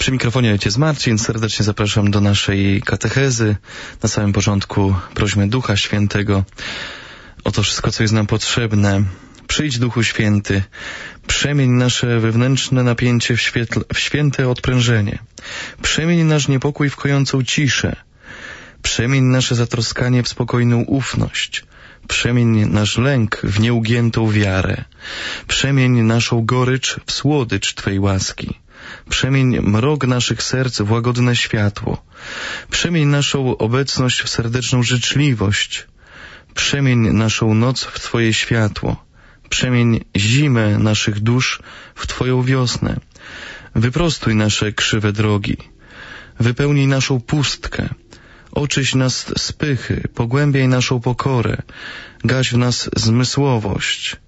Przy mikrofonie ojciec Marcin. Serdecznie zapraszam do naszej katechezy. Na samym początku prośmy Ducha Świętego o to wszystko, co jest nam potrzebne. Przyjdź, Duchu Święty, przemień nasze wewnętrzne napięcie w święte odprężenie. Przemień nasz niepokój w kojącą ciszę. Przemień nasze zatroskanie w spokojną ufność. Przemień nasz lęk w nieugiętą wiarę. Przemień naszą gorycz w słodycz Twej łaski. Przemień mrok naszych serc w łagodne światło. Przemień naszą obecność w serdeczną życzliwość. Przemień naszą noc w Twoje światło. Przemień zimę naszych dusz w Twoją wiosnę. Wyprostuj nasze krzywe drogi. Wypełnij naszą pustkę. Oczyść nas z pychy, pogłębiaj naszą pokorę. Gaś w nas zmysłowość.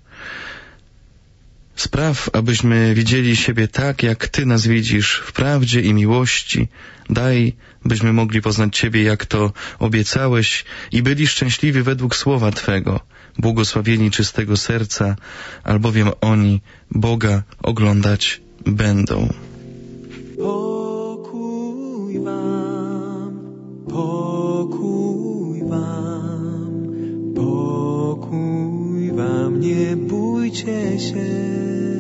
Spraw, abyśmy widzieli siebie tak, jak Ty nas widzisz, w prawdzie i miłości. Daj, byśmy mogli poznać Ciebie, jak to obiecałeś, i byli szczęśliwi według słowa Twego, błogosławieni czystego serca, albowiem oni Boga oglądać będą. Pokój wam, pokój wam, pokój wam, nie bójcie się.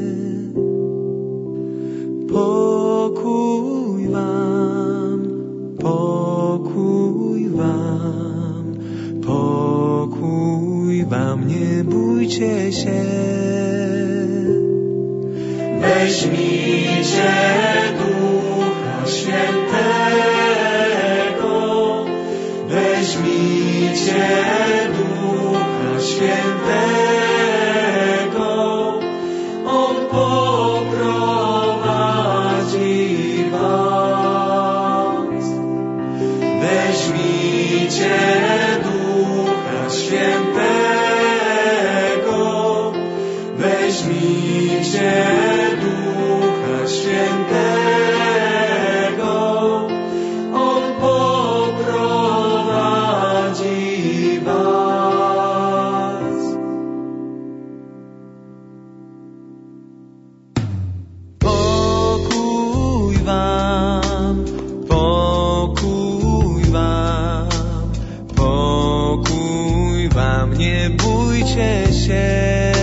Pokój wam, pokój wam, pokój wam, nie bójcie się. Weźmijcie Ducha Świętego, weźmijcie Ducha Świętego, On poprowadzi was. Weźmijcie Ducha Świętego, weźmijcie Ducha Świętego, On poprowadzi was. Pokój wam, pokój wam, pokój wam, nie bójcie się.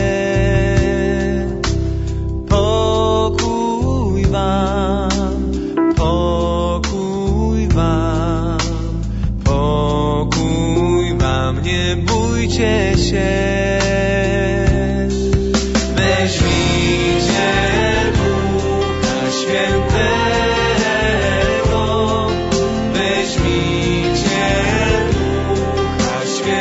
Pokój wam, pokój wam, pokój wam, nie bójcie się. Weźmijcie Ducha Świętego, weźmijcie Ducha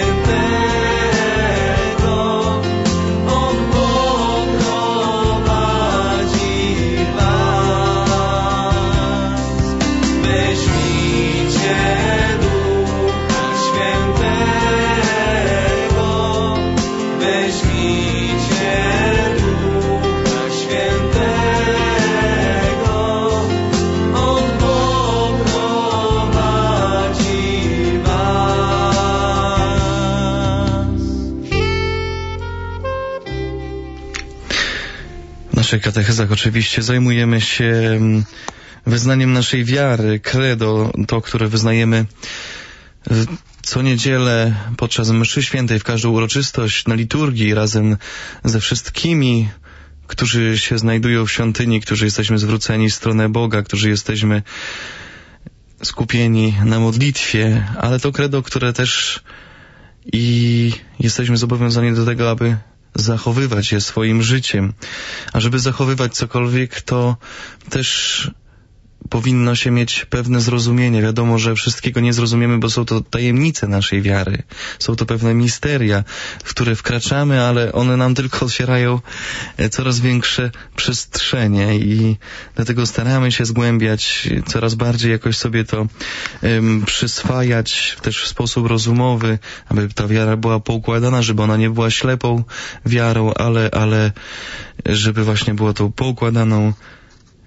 Świętego, On poprowadzi was. Weźmijcie Ducha Świętego, weźmijcie Ducha Świętego, On poprowadzi was. W naszych katechezach oczywiście zajmujemy się wyznaniem naszej wiary, credo, to, które wyznajemy co niedzielę podczas mszy świętej, w każdą uroczystość, na liturgii, razem ze wszystkimi, którzy się znajdują w świątyni, którzy jesteśmy zwróceni w stronę Boga, którzy jesteśmy skupieni na modlitwie, ale to credo, które też i jesteśmy zobowiązani do tego, aby zachowywać je swoim życiem. A żeby zachowywać cokolwiek, to też powinno się mieć pewne zrozumienie. Wiadomo, że wszystkiego nie zrozumiemy, bo są to tajemnice naszej wiary. Są to pewne misteria, w które wkraczamy, ale one nam tylko otwierają coraz większe przestrzenie i dlatego staramy się zgłębiać coraz bardziej, jakoś sobie to przyswajać też w sposób rozumowy, aby ta wiara była poukładana, żeby ona nie była ślepą wiarą, ale żeby właśnie była tą poukładaną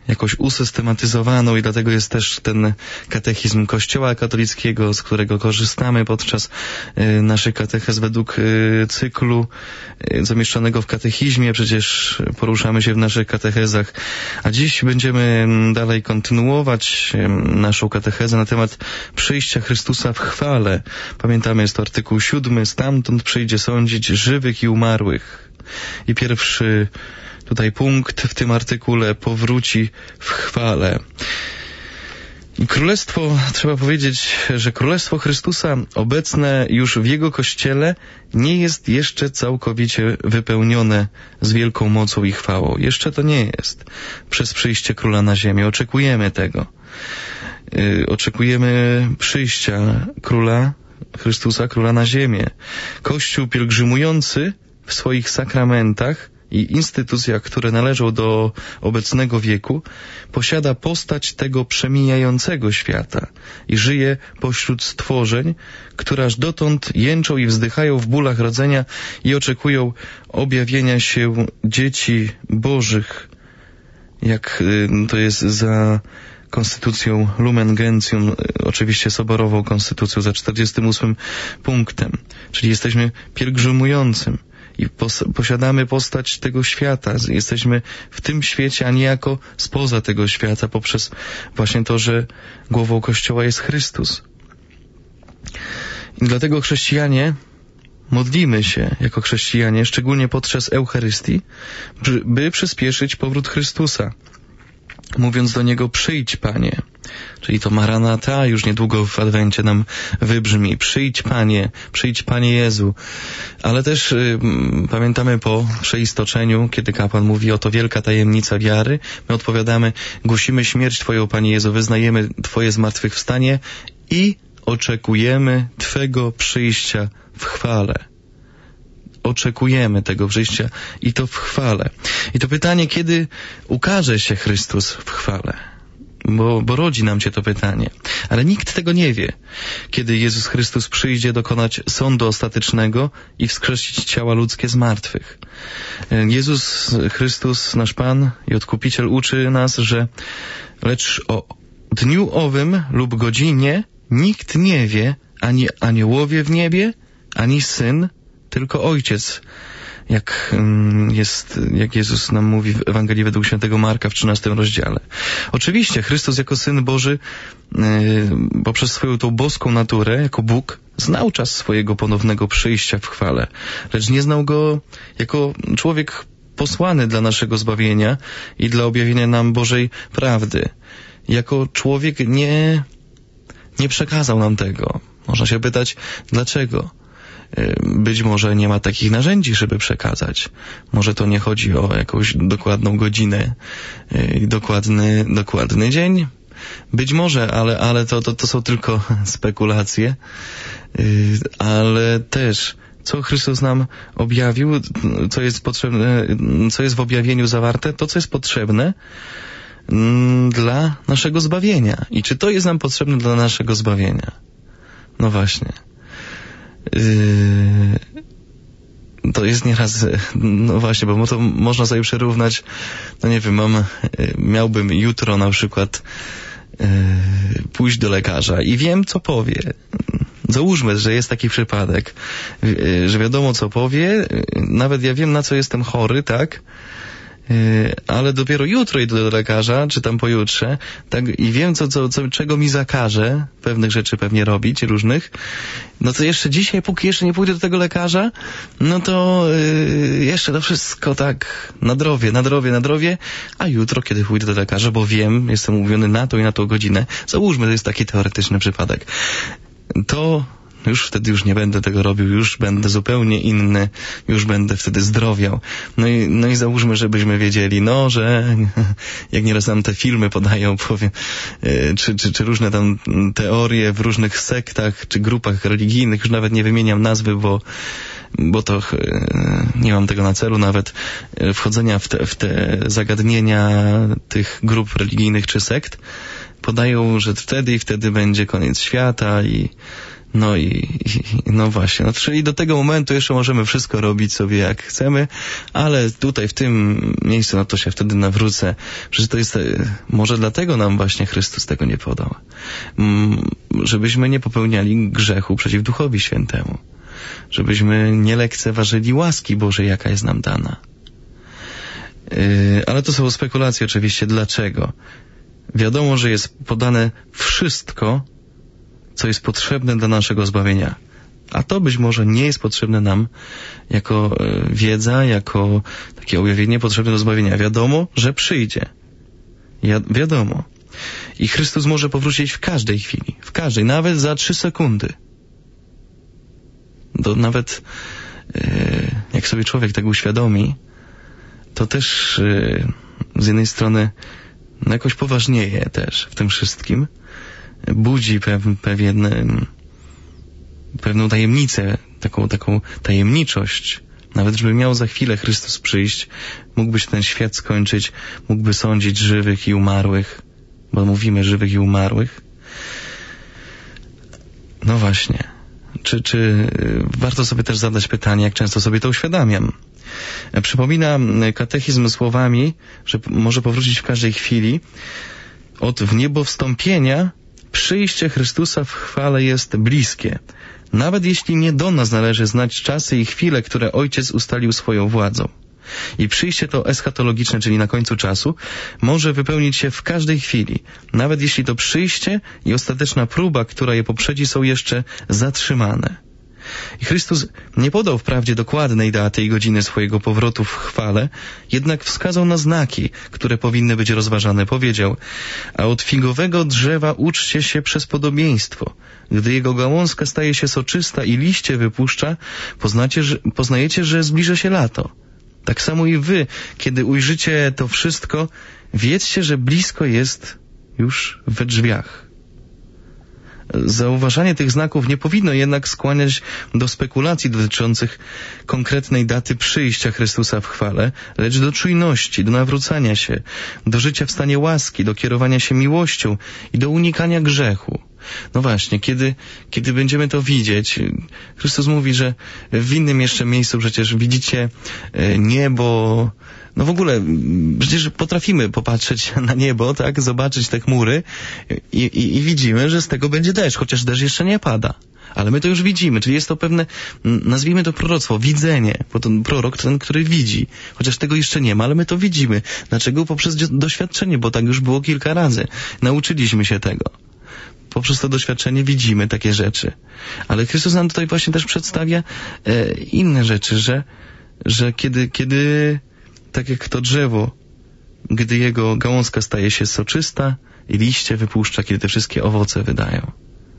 jakoś usystematyzowaną i dlatego jest też ten katechizm Kościoła katolickiego, z którego korzystamy podczas naszych katechez według cyklu zamieszczonego w katechizmie. Przecież poruszamy się w naszych katechezach. A dziś będziemy dalej kontynuować naszą katechezę na temat przyjścia Chrystusa w chwale. Pamiętamy, jest to artykuł 7. Stamtąd przyjdzie sądzić żywych i umarłych. I pierwszy tutaj punkt w tym artykule: powróci w chwale. Królestwo, trzeba powiedzieć, że Królestwo Chrystusa obecne już w Jego Kościele nie jest jeszcze całkowicie wypełnione z wielką mocą i chwałą. Jeszcze to nie jest przez przyjście Króla na ziemię. Oczekujemy tego. Oczekujemy przyjścia Króla Chrystusa, Króla na ziemię. Kościół pielgrzymujący w swoich sakramentach i instytucjach, które należą do obecnego wieku, posiada postać tego przemijającego świata i żyje pośród stworzeń, które aż dotąd jęczą i wzdychają w bólach rodzenia i oczekują objawienia się dzieci Bożych, jak to jest za konstytucją Lumen Gentium, oczywiście soborową konstytucją, za 48 punktem. Czyli jesteśmy pielgrzymującym i posiadamy postać tego świata. Jesteśmy w tym świecie, a niejako spoza tego świata, poprzez właśnie to, że głową Kościoła jest Chrystus. I dlatego chrześcijanie modlimy się jako chrześcijanie, szczególnie podczas Eucharystii, by przyspieszyć powrót Chrystusa, mówiąc do Niego: przyjdź, Panie. Czyli to Maranata już niedługo w Adwencie nam wybrzmi: przyjdź, Panie Jezu. Ale też pamiętamy po przeistoczeniu, kiedy kapłan mówi: oto wielka tajemnica wiary, my odpowiadamy: głosimy śmierć Twoją, Panie Jezu, wyznajemy Twoje zmartwychwstanie i oczekujemy Twego przyjścia w chwale. Oczekujemy tego przyjścia i to w chwale. I to pytanie, kiedy ukaże się Chrystus w chwale? Bo rodzi nam się to pytanie. Ale nikt tego nie wie. Kiedy Jezus Chrystus przyjdzie dokonać sądu ostatecznego i wskrzesić ciała ludzkie z martwych. Jezus Chrystus, nasz Pan i Odkupiciel, uczy nas, że lecz o dniu owym lub godzinie nikt nie wie, ani aniołowie w niebie, ani Syn, tylko Ojciec, jak Jezus nam mówi w Ewangelii według świętego Marka w 13 rozdziale. Oczywiście Chrystus jako Syn Boży, poprzez swoją tą boską naturę, jako Bóg, znał czas swojego ponownego przyjścia w chwale, lecz nie znał go jako człowiek posłany dla naszego zbawienia i dla objawienia nam Bożej prawdy. Jako człowiek nie przekazał nam tego. Można się pytać, dlaczego? Być może nie ma takich narzędzi, żeby przekazać. Może to nie chodzi o jakąś dokładną godzinę, dokładny dzień. Być może, ale to są tylko spekulacje. Ale też, co Chrystus nam objawił, co jest potrzebne, co jest w objawieniu zawarte, to co jest potrzebne dla naszego zbawienia. I czy to jest nam potrzebne dla naszego zbawienia? No właśnie. To jest nieraz, no właśnie, bo to można sobie przyrównać, no nie wiem, miałbym jutro na przykład pójść do lekarza i wiem, co powie. Załóżmy, że jest taki przypadek, że wiadomo, co powie, nawet ja wiem, na co jestem chory, tak? Ale dopiero jutro idę do lekarza, czy tam pojutrze, tak, i wiem, czego mi zakaże, pewnych rzeczy pewnie robić, różnych, no to jeszcze dzisiaj, póki jeszcze nie pójdę do tego lekarza, no to jeszcze to wszystko tak na zdrowie, a jutro, kiedy pójdę do lekarza, bo wiem, jestem umówiony na tą i na tą godzinę, załóżmy, to jest taki teoretyczny przypadek, to wtedy już nie będę tego robił, już będę zupełnie inny, już będę wtedy zdrowiał. No i załóżmy, żebyśmy wiedzieli, że jak nieraz nam te filmy podają, czy różne tam teorie w różnych sektach, czy grupach religijnych, już nawet nie wymieniam nazwy, bo to nie mam tego na celu, nawet wchodzenia w te zagadnienia tych grup religijnych czy sekt, podają, że wtedy będzie koniec świata i No właśnie, czyli do tego momentu jeszcze możemy wszystko robić sobie jak chcemy, ale tutaj w tym miejscu, to się wtedy nawrócę. Przecież to jest, może dlatego nam właśnie Chrystus tego nie podał. Żebyśmy nie popełniali grzechu przeciw Duchowi Świętemu. Żebyśmy nie lekceważyli łaski Bożej, jaka jest nam dana. Ale to są spekulacje oczywiście. Dlaczego? Wiadomo, że jest podane wszystko, co jest potrzebne dla naszego zbawienia. A to być może nie jest potrzebne nam jako wiedza, jako takie objawienie potrzebne do zbawienia. Wiadomo, że przyjdzie. Wiadomo. I Chrystus może powrócić w każdej chwili. W każdej. Nawet za 3 sekundy. Nawet jak sobie człowiek tego uświadomi, to też z jednej strony jakoś poważnieje też w tym wszystkim. Budzi pewną tajemnicę, taką tajemniczość. Nawet żeby miał za chwilę Chrystus przyjść, mógłby się ten świat skończyć, mógłby sądzić żywych i umarłych, bo mówimy żywych i umarłych. No właśnie. Czy warto sobie też zadać pytanie, jak często sobie to uświadamiam? Przypomina katechizm słowami, że może powrócić w każdej chwili. Od wniebowstąpienia przyjście Chrystusa w chwale jest bliskie. Nawet jeśli nie do nas należy znać czasy i chwile, które Ojciec ustalił swoją władzą. I przyjście to eschatologiczne, czyli na końcu czasu, może wypełnić się w każdej chwili, nawet jeśli to przyjście i ostateczna próba, która je poprzedzi, są jeszcze zatrzymane. I Chrystus nie podał wprawdzie dokładnej daty i godziny swojego powrotu w chwale, jednak wskazał na znaki, które powinny być rozważane. Powiedział: a od figowego drzewa uczcie się przez podobieństwo. Gdy jego gałązka staje się soczysta i liście wypuszcza, poznajecie, że zbliża się lato. Tak samo i wy, kiedy ujrzycie to wszystko, wiedzcie, że blisko jest już we drzwiach. Zauważanie tych znaków nie powinno jednak skłaniać do spekulacji dotyczących konkretnej daty przyjścia Chrystusa w chwale, lecz do czujności, do nawrócania się, do życia w stanie łaski, do kierowania się miłością i do unikania grzechu. No właśnie, kiedy będziemy to widzieć, Chrystus mówi, że w innym jeszcze miejscu przecież widzicie niebo. No w ogóle, przecież potrafimy popatrzeć na niebo, tak, zobaczyć te chmury i widzimy, że z tego będzie deszcz, chociaż deszcz jeszcze nie pada. Ale my to już widzimy, czyli jest to pewne, nazwijmy to proroctwo, widzenie, bo to prorok ten, który widzi, chociaż tego jeszcze nie ma, ale my to widzimy. Dlaczego? Poprzez doświadczenie, bo tak już było kilka razy. Nauczyliśmy się tego. Poprzez to doświadczenie widzimy takie rzeczy. Ale Chrystus nam tutaj właśnie też przedstawia inne rzeczy, że kiedy tak jak to drzewo, gdy jego gałązka staje się soczysta i liście wypuszcza, kiedy te wszystkie owoce wydają.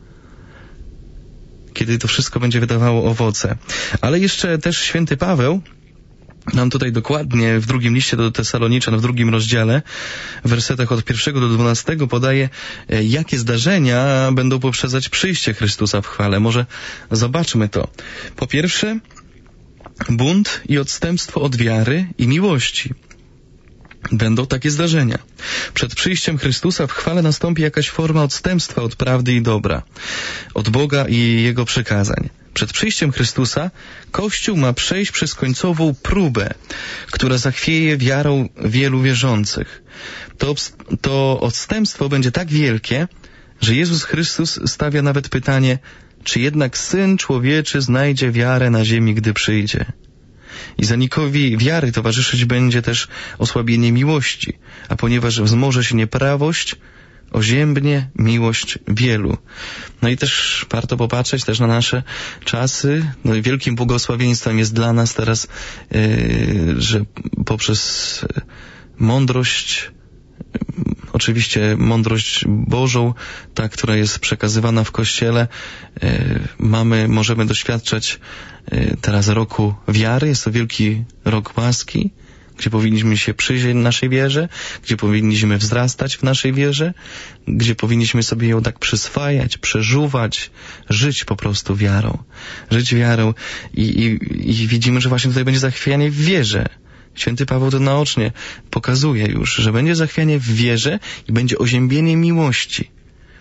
Kiedy to wszystko będzie wydawało owoce. Ale jeszcze też święty Paweł nam tutaj dokładnie w drugim liście do Tesaloniczan, w 2 rozdziale, w wersetach od 1 do 12 podaje, jakie zdarzenia będą poprzedzać przyjście Chrystusa w chwale. Może zobaczmy to. Po pierwsze, bunt i odstępstwo od wiary i miłości. Będą takie zdarzenia. Przed przyjściem Chrystusa w chwale nastąpi jakaś forma odstępstwa od prawdy i dobra, od Boga i Jego przykazań. Przed przyjściem Chrystusa Kościół ma przejść przez końcową próbę, która zachwieje wiarą wielu wierzących. To odstępstwo będzie tak wielkie, że Jezus Chrystus stawia nawet pytanie, czy jednak Syn Człowieczy znajdzie wiarę na ziemi, gdy przyjdzie. I zanikowi wiary towarzyszyć będzie też osłabienie miłości, a ponieważ wzmoże się nieprawość, oziębnie miłość wielu. No i też warto popatrzeć też na nasze czasy. No i wielkim błogosławieństwem jest dla nas teraz, że poprzez mądrość, oczywiście mądrość Bożą, ta, która jest przekazywana w Kościele, możemy doświadczać teraz roku wiary. Jest to wielki rok łaski, gdzie powinniśmy się przyjrzeć naszej wierze, gdzie powinniśmy wzrastać w naszej wierze, gdzie powinniśmy sobie ją tak przyswajać, przeżuwać, żyć po prostu wiarą. Żyć wiarą i widzimy, że właśnie tutaj będzie zachwianie w wierze. Święty Paweł to naocznie pokazuje już, że będzie zachwianie w wierze i będzie oziębienie miłości.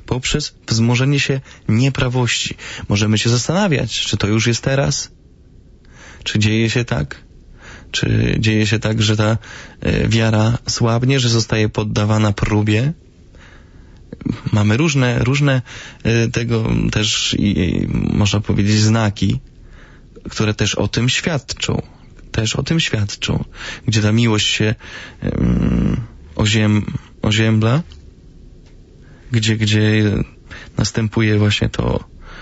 poprzez wzmożenie się nieprawości. Możemy się zastanawiać, czy to już jest teraz? Czy dzieje się tak? Czy dzieje się tak, że ta wiara słabnie, że zostaje poddawana próbie? Mamy różne tego też można powiedzieć znaki, które też o tym świadczą. Gdzie ta miłość się oziębla, gdzie następuje właśnie to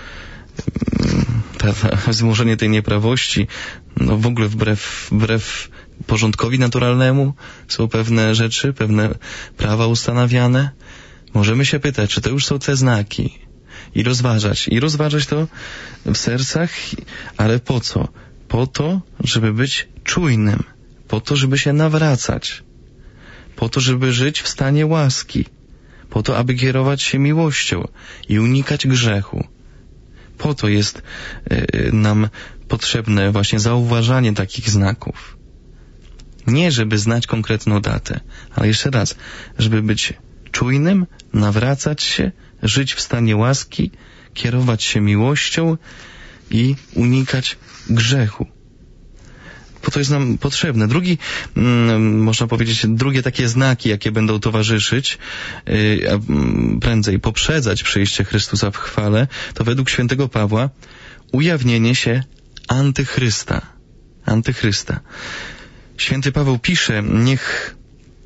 wzmożenie tej nieprawości, no w ogóle wbrew porządkowi naturalnemu są pewne rzeczy, pewne prawa ustanawiane. Możemy się pytać, czy to już są te znaki i rozważać to w sercach, ale po co? Po to, żeby być czujnym, po to, żeby się nawracać, po to, żeby żyć w stanie łaski, po to, aby kierować się miłością i unikać grzechu. Po to jest nam potrzebne właśnie zauważanie takich znaków. Nie, żeby znać konkretną datę, ale jeszcze raz, żeby być czujnym, nawracać się, żyć w stanie łaski, kierować się miłością i unikać grzechu. Po to jest nam potrzebne. Można powiedzieć, drugie takie znaki, jakie będą towarzyszyć, a prędzej poprzedzać przyjście Chrystusa w chwale, to według świętego Pawła ujawnienie się antychrysta. Święty Paweł pisze, niech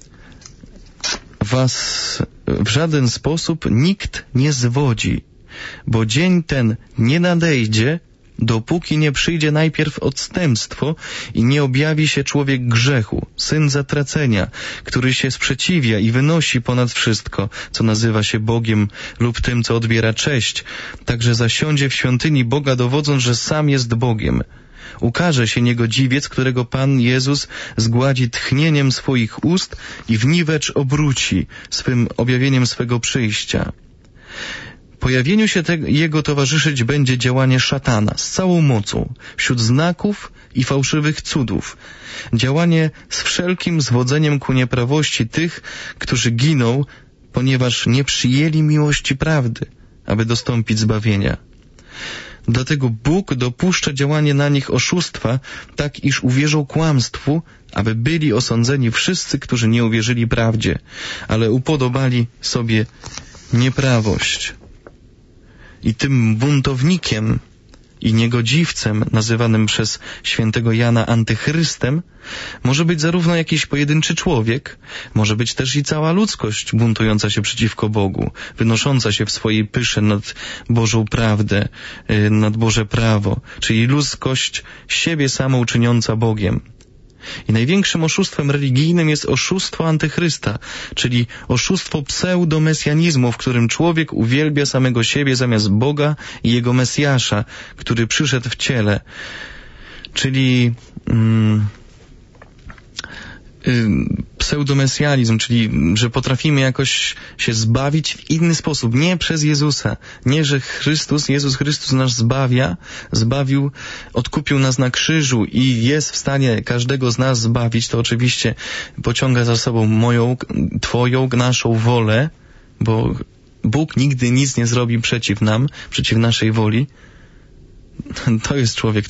was w żaden sposób nikt nie zwodzi, bo dzień ten nie nadejdzie, dopóki nie przyjdzie najpierw odstępstwo i nie objawi się człowiek grzechu, syn zatracenia, który się sprzeciwia i wynosi ponad wszystko, co nazywa się Bogiem lub tym, co odbiera cześć, także zasiądzie w świątyni Boga, dowodząc, że sam jest Bogiem. Ukaże się niegodziwiec, którego Pan Jezus zgładzi tchnieniem swoich ust i w niwecz obróci swym objawieniem swego przyjścia. Pojawieniu się jego towarzyszyć będzie działanie szatana z całą mocą, wśród znaków i fałszywych cudów. Działanie z wszelkim zwodzeniem ku nieprawości tych, którzy giną, ponieważ nie przyjęli miłości prawdy, aby dostąpić zbawienia. Dlatego Bóg dopuszcza działanie na nich oszustwa, tak iż uwierzą kłamstwu, aby byli osądzeni wszyscy, którzy nie uwierzyli prawdzie, ale upodobali sobie nieprawość. I tym buntownikiem i niegodziwcem, nazywanym przez świętego Jana antychrystem, może być zarówno jakiś pojedynczy człowiek, może być też i cała ludzkość buntująca się przeciwko Bogu, wynosząca się w swojej pysze nad Bożą prawdę, nad Boże prawo, czyli ludzkość siebie samą czyniąca Bogiem. I największym oszustwem religijnym jest oszustwo antychrysta, czyli oszustwo pseudomesjanizmu, w którym człowiek uwielbia samego siebie zamiast Boga i Jego Mesjasza, który przyszedł w ciele. Czyli pseudomesjanizm, czyli że potrafimy jakoś się zbawić w inny sposób, nie przez Jezusa, nie, że Jezus Chrystus nas zbawił, odkupił nas na krzyżu i jest w stanie każdego z nas zbawić, to oczywiście pociąga za sobą moją, twoją, naszą wolę, bo Bóg nigdy nic nie zrobi przeciw nam, przeciw naszej woli. To jest człowiek,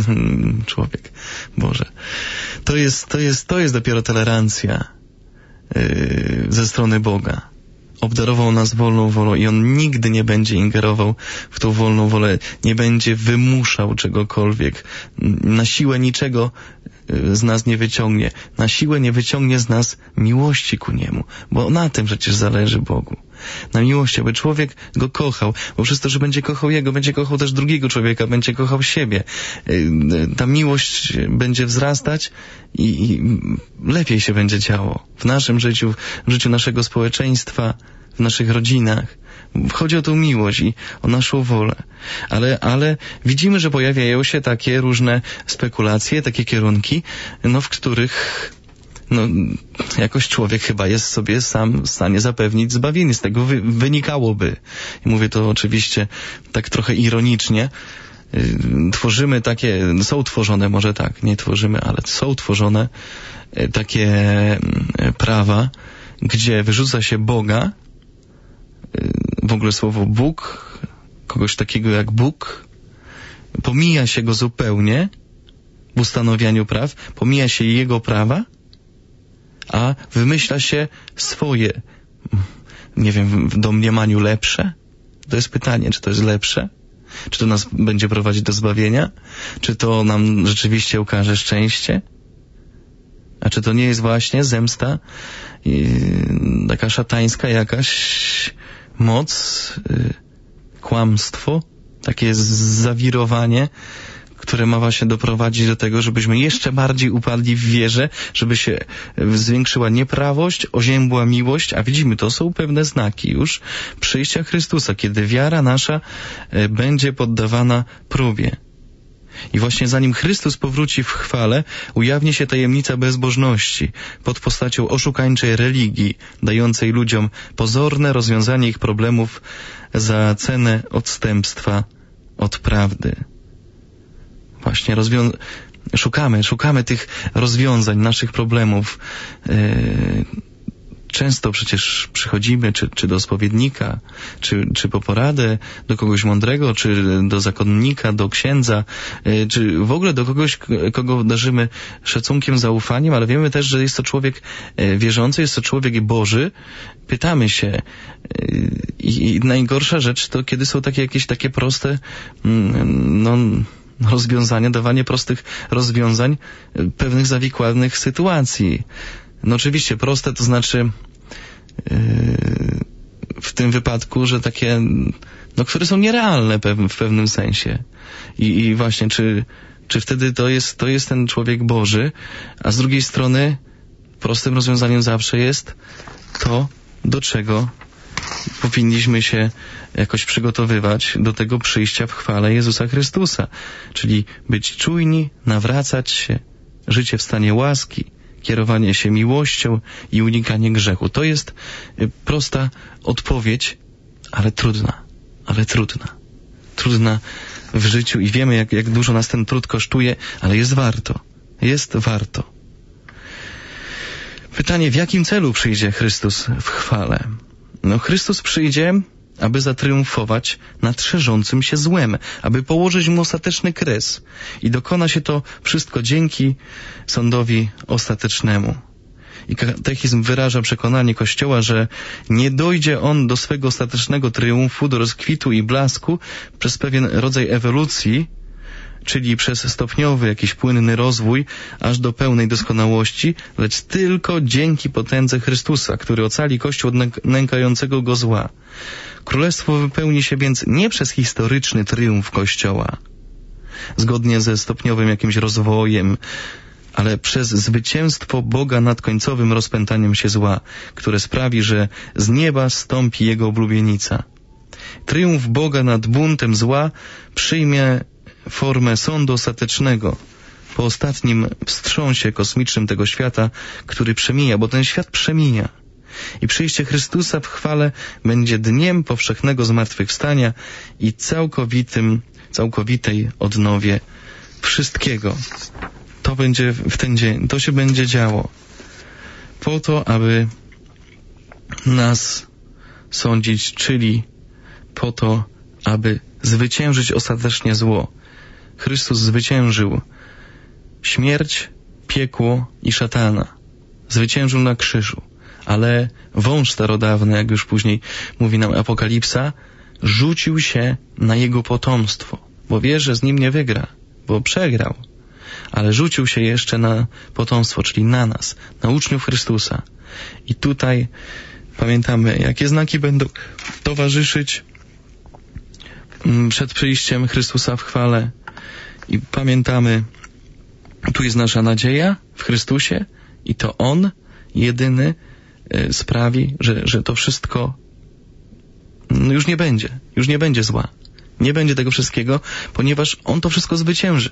Boże. To jest dopiero tolerancja ze strony Boga. Obdarował nas wolną wolą i On nigdy nie będzie ingerował w tą wolną wolę, nie będzie wymuszał czegokolwiek. Na siłę niczego z nas nie wyciągnie. Na siłę nie wyciągnie z nas miłości ku Niemu, bo na tym przecież zależy Bogu. Na miłości, aby człowiek Go kochał, bo przez to, że będzie kochał Jego, będzie kochał też drugiego człowieka, będzie kochał siebie. Ta miłość będzie wzrastać i lepiej się będzie działo w naszym życiu, w życiu naszego społeczeństwa, w naszych rodzinach. Chodzi o tą miłość i o naszą wolę. Ale widzimy, że pojawiają się takie różne spekulacje, takie kierunki, w których jakoś człowiek chyba jest sobie sam w stanie zapewnić zbawienie. Z tego wynikałoby. I mówię to oczywiście tak trochę ironicznie. Tworzymy takie, są tworzone, może tak, nie tworzymy, ale są tworzone takie prawa, gdzie wyrzuca się Boga w ogóle słowo Bóg, kogoś takiego jak Bóg, pomija się go zupełnie w ustanowianiu praw, pomija się jego prawa, a wymyśla się swoje, nie wiem, w domniemaniu lepsze? To jest pytanie, czy to jest lepsze? Czy to nas będzie prowadzić do zbawienia? Czy to nam rzeczywiście ukaże szczęście? A czy to nie jest właśnie zemsta, taka szatańska jakaś moc, kłamstwo, takie zawirowanie, które ma właśnie doprowadzić do tego, żebyśmy jeszcze bardziej upadli w wierze, żeby się zwiększyła nieprawość, oziębła miłość, a widzimy, to są pewne znaki już przyjścia Chrystusa, kiedy wiara nasza będzie poddawana próbie. I właśnie zanim Chrystus powróci w chwale, ujawni się tajemnica bezbożności pod postacią oszukańczej religii, dającej ludziom pozorne rozwiązanie ich problemów za cenę odstępstwa od prawdy. Właśnie szukamy tych rozwiązań naszych problemów. Często przecież przychodzimy czy do spowiednika, czy po poradę do kogoś mądrego, czy do zakonnika, do księdza, czy w ogóle do kogoś, kogo darzymy szacunkiem, zaufaniem, ale wiemy też, że jest to człowiek wierzący, jest to człowiek Boży. Pytamy się i najgorsza rzecz to, kiedy są jakieś takie proste, rozwiązania, dawanie prostych rozwiązań pewnych zawikłanych sytuacji. No oczywiście proste to znaczy w tym wypadku, że takie, które są nierealne w pewnym sensie. I właśnie, czy wtedy to jest ten człowiek Boży, a z drugiej strony prostym rozwiązaniem zawsze jest to, do czego powinniśmy się jakoś przygotowywać do tego przyjścia w chwale Jezusa Chrystusa. Czyli być czujni, nawracać się, życie w stanie łaski, kierowanie się miłością i unikanie grzechu. To jest prosta odpowiedź, ale trudna. Trudna w życiu i wiemy, jak dużo nas ten trud kosztuje, ale jest warto. Jest warto. Pytanie, w jakim celu przyjdzie Chrystus w chwale? Chrystus przyjdzie, aby zatriumfować nad szerzącym się złem, aby położyć mu ostateczny kres. I dokona się to wszystko dzięki sądowi ostatecznemu. I katechizm wyraża przekonanie Kościoła, że nie dojdzie on do swego ostatecznego triumfu, do rozkwitu i blasku przez pewien rodzaj ewolucji, czyli przez stopniowy, jakiś płynny rozwój, aż do pełnej doskonałości, lecz tylko dzięki potędze Chrystusa, który ocali Kościół od nękającego go zła. Królestwo wypełni się więc nie przez historyczny triumf Kościoła, zgodnie ze stopniowym jakimś rozwojem, ale przez zwycięstwo Boga nad końcowym rozpętaniem się zła, które sprawi, że z nieba stąpi Jego oblubienica. Triumf Boga nad buntem zła przyjmie formę sądu ostatecznego po ostatnim wstrząsie kosmicznym tego świata, który przemija, bo ten świat przemija. I przyjście Chrystusa w chwale będzie dniem powszechnego zmartwychwstania i całkowitej odnowie wszystkiego. To będzie w ten dzień, to się będzie działo po to, aby nas sądzić, czyli po to, aby zwyciężyć ostatecznie zło. Chrystus zwyciężył śmierć, piekło i szatana. Zwyciężył na krzyżu. Ale wąż starodawny, jak już później mówi nam Apokalipsa, rzucił się na jego potomstwo, bo wie, że z nim nie wygra, bo przegrał. Ale rzucił się jeszcze na potomstwo, czyli na nas, na uczniów Chrystusa. I tutaj pamiętamy, jakie znaki będą towarzyszyć przed przyjściem Chrystusa w chwale. I pamiętamy, tu jest nasza nadzieja w Chrystusie i to On jedyny sprawi, że to wszystko już nie będzie zła. Nie będzie tego wszystkiego, ponieważ On to wszystko zwycięży.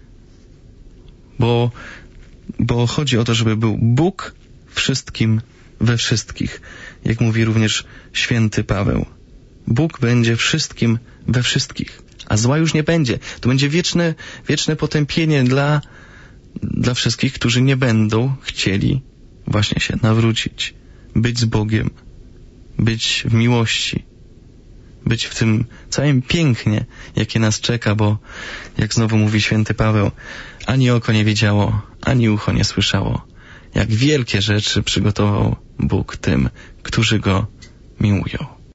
Bo chodzi o to, żeby był Bóg wszystkim we wszystkich. Jak mówi również święty Paweł. Bóg będzie wszystkim we wszystkich, a zła już nie będzie. To będzie wieczne potępienie dla wszystkich, którzy nie będą chcieli właśnie się nawrócić, być z Bogiem, być w miłości. być w tym całym pięknie, jakie nas czeka, bo jak znowu mówi święty Paweł, ani oko nie widziało, ani ucho nie słyszało, jak wielkie rzeczy przygotował Bóg tym, którzy Go miłują.